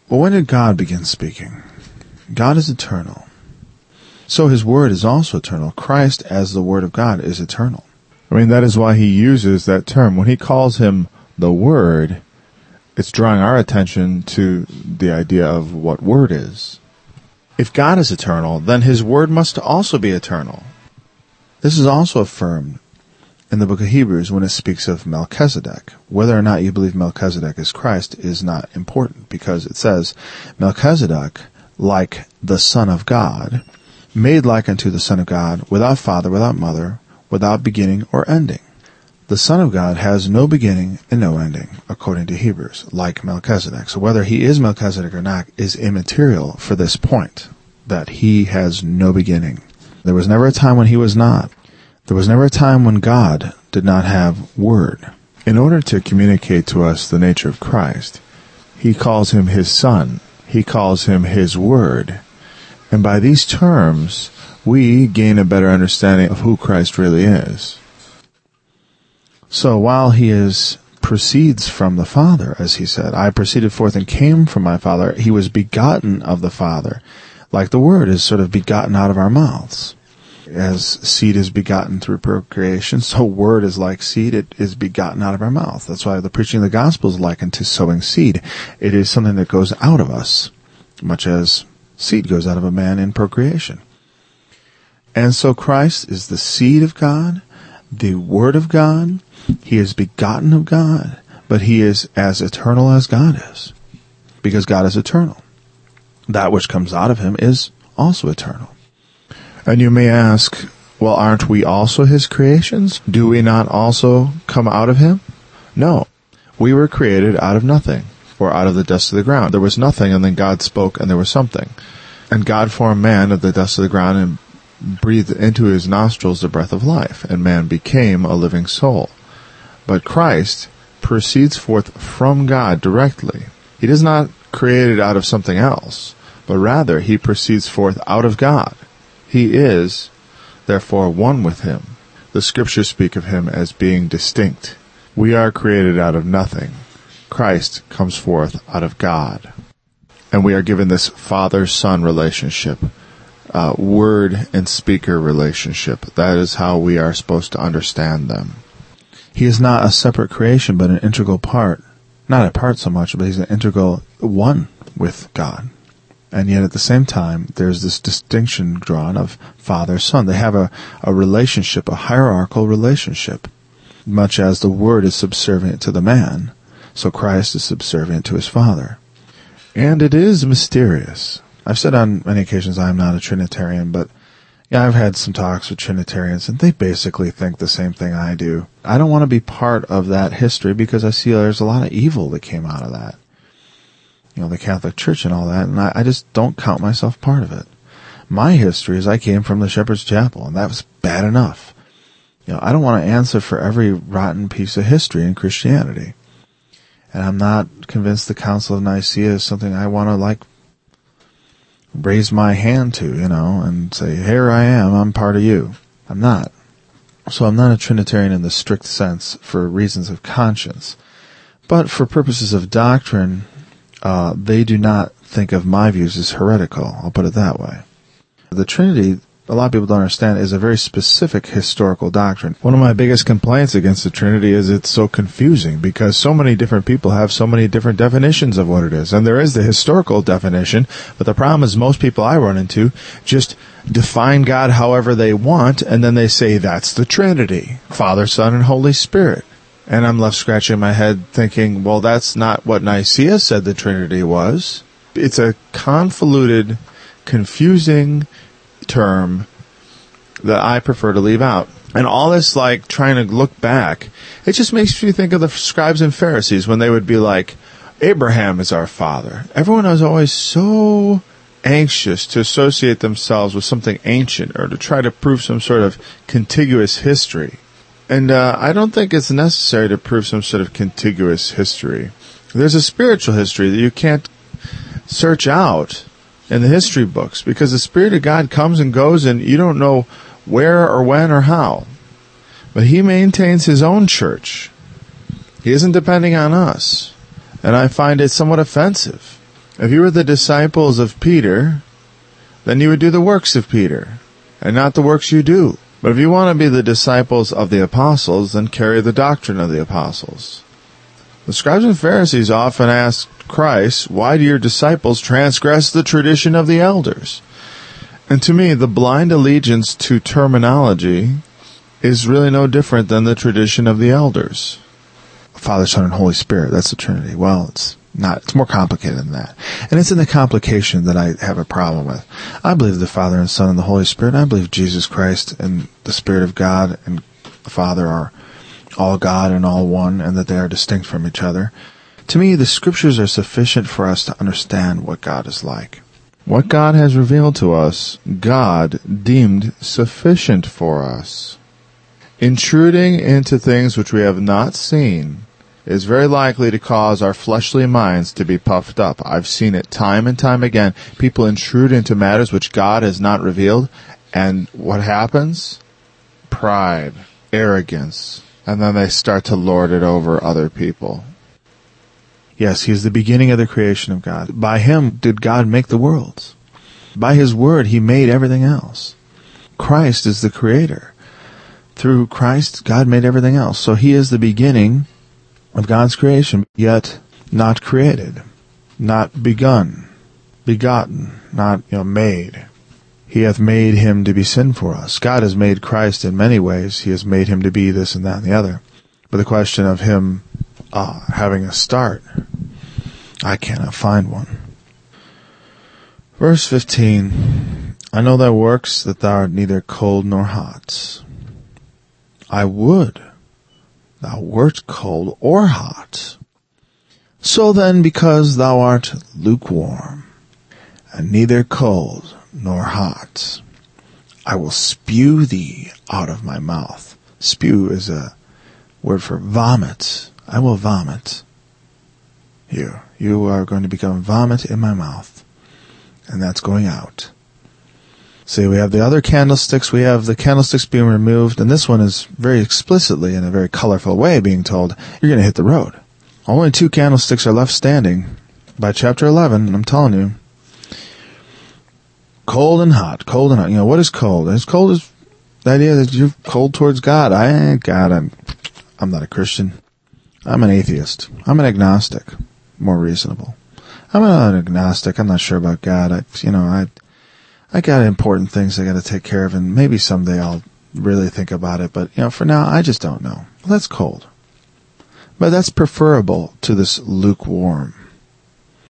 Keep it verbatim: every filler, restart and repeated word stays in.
Well, when did God begin speaking? God is eternal. So his word is also eternal. Christ, as the word of God, is eternal. I mean, that is why he uses that term. When he calls him the Word, it's drawing our attention to the idea of what Word is. If God is eternal, then his word must also be eternal. This is also affirmed in the book of Hebrews when it speaks of Melchizedek. Whether or not you believe Melchizedek is Christ is not important, because it says, Melchizedek, like the Son of God, made like unto the Son of God, without father, without mother, without beginning or ending. The Son of God has no beginning and no ending, according to Hebrews, like Melchizedek. So whether he is Melchizedek or not is immaterial for this point, that he has no beginning. There was never a time when he was not. There was never a time when God did not have word. In order to communicate to us the nature of Christ, he calls him his Son. He calls him his Word. And by these terms, we gain a better understanding of who Christ really is. So while he is proceeds from the Father, as he said, I proceeded forth and came from my Father, he was begotten of the Father. Like the Word is sort of begotten out of our mouths. As seed is begotten through procreation, so Word is like seed, it is begotten out of our mouth. That's why the preaching of the gospel is likened to sowing seed. It is something that goes out of us, much as seed goes out of a man in procreation. And so Christ is the seed of God, the Word of God. He is begotten of God, but he is as eternal as God is, because God is eternal. That which comes out of him is also eternal. And you may ask, well, aren't we also his creations? Do we not also come out of him? No. We were created out of nothing, or out of the dust of the ground. There was nothing, and then God spoke, and there was something. And God formed man of the dust of the ground and breathed into his nostrils the breath of life, and man became a living soul. But Christ proceeds forth from God directly. He is not created out of something else, but rather he proceeds forth out of God. He is, therefore, one with him. The Scriptures speak of him as being distinct. We are created out of nothing. Christ comes forth out of God. And we are given this father-son relationship, uh, word and speaker relationship. That is how we are supposed to understand them. He is not a separate creation, but an integral part. Not a part so much, but he's an integral one with God. And yet at the same time, there's this distinction drawn of father-son. They have a, a relationship, a hierarchical relationship. Much as the Word is subservient to the man, so Christ is subservient to his Father. And it is mysterious. I've said on many occasions I am not a Trinitarian, but yeah, I've had some talks with Trinitarians, and they basically think the same thing I do. I don't want to be part of that history because I see there's a lot of evil that came out of that. You know, the Catholic Church and all that, and I, I just don't count myself part of it. My history is I came from the Shepherd's Chapel, and that was bad enough. You know, I don't want to answer for every rotten piece of history in Christianity. And I'm not convinced the Council of Nicaea is something I want to, like, raise my hand to, you know, and say, here I am, I'm part of you. I'm not. So I'm not a Trinitarian in the strict sense for reasons of conscience. But for purposes of doctrine, uh, they do not think of my views as heretical. I'll put it that way. The Trinity, a lot of people don't understand, is a very specific historical doctrine. One of my biggest complaints against the Trinity is it's so confusing because so many different people have so many different definitions of what it is. And there is the historical definition, but the problem is most people I run into just define God however they want, and then they say that's the Trinity, Father, Son, and Holy Spirit. And I'm left scratching my head thinking, well, that's not what Nicaea said the Trinity was. It's a convoluted, confusing term that I prefer to leave out. And all this, like, trying to look back, it just makes me think of the scribes and Pharisees when they would be like, Abraham is our father. Everyone was always so anxious to associate themselves with something ancient or to try to prove some sort of contiguous history. And uh, I don't think it's necessary to prove some sort of contiguous history. There's a spiritual history that you can't search out in the history books because the Spirit of God comes and goes and you don't know where or when or how. But He maintains His own church. He isn't depending on us. And I find it somewhat offensive If you were the disciples of Peter, then you would do the works of Peter, and not the works you do. But if you want to be the disciples of the apostles, then carry the doctrine of the apostles. The scribes and Pharisees often asked Christ, why do your disciples transgress the tradition of the elders? And to me, the blind allegiance to terminology is really no different than the tradition of the elders. Father, Son, and Holy Spirit, that's the Trinity. Well, it's not. It's more complicated than that. And it's in the complication that I have a problem with. I believe the Father and Son and the Holy Spirit. I believe Jesus Christ and the Spirit of God and the Father are all God and all one, and that they are distinct from each other. To me, the Scriptures are sufficient for us to understand what God is like. What God has revealed to us, God deemed sufficient for us. Intruding into things which we have not seen is very likely to cause our fleshly minds to be puffed up. I've seen it time and time again. People intrude into matters which God has not revealed, and what happens? Pride, arrogance, and then they start to lord it over other people. Yes, He is the beginning of the creation of God. By Him did God make the worlds. By His Word He made everything else. Christ is the Creator. Through Christ, God made everything else. So He is the beginning of God's creation, yet not created, not begun, begotten, not, you know, made. He hath made Him to be sin for us. God has made Christ in many ways. He has made Him to be this and that and the other. But the question of Him uh, having a start, I cannot find one. Verse fifteen, I know thy works, that thou art neither cold nor hot. I would thou wert cold or hot. So then, because thou art lukewarm, and neither cold nor hot, I will spew thee out of my mouth. Spew is a word for vomit. I will vomit you. You are going to become vomit in my mouth. And that's going out. See, we have the other candlesticks. We have the candlesticks being removed. And this one is very explicitly, in a very colorful way, being told, you're going to hit the road. Only two candlesticks are left standing by chapter eleven. And I'm telling you, cold and hot, cold and hot. You know, what is cold? As cold as the idea that you're cold towards God. I ain't God. I'm, I'm not a Christian. I'm an atheist. I'm an agnostic. More reasonable. I'm an agnostic. I'm not sure about God. I, you know, I, I got important things I got to take care of, and maybe someday I'll really think about it. But, you know, for now, I just don't know. Well, that's cold. But that's preferable to this lukewarm.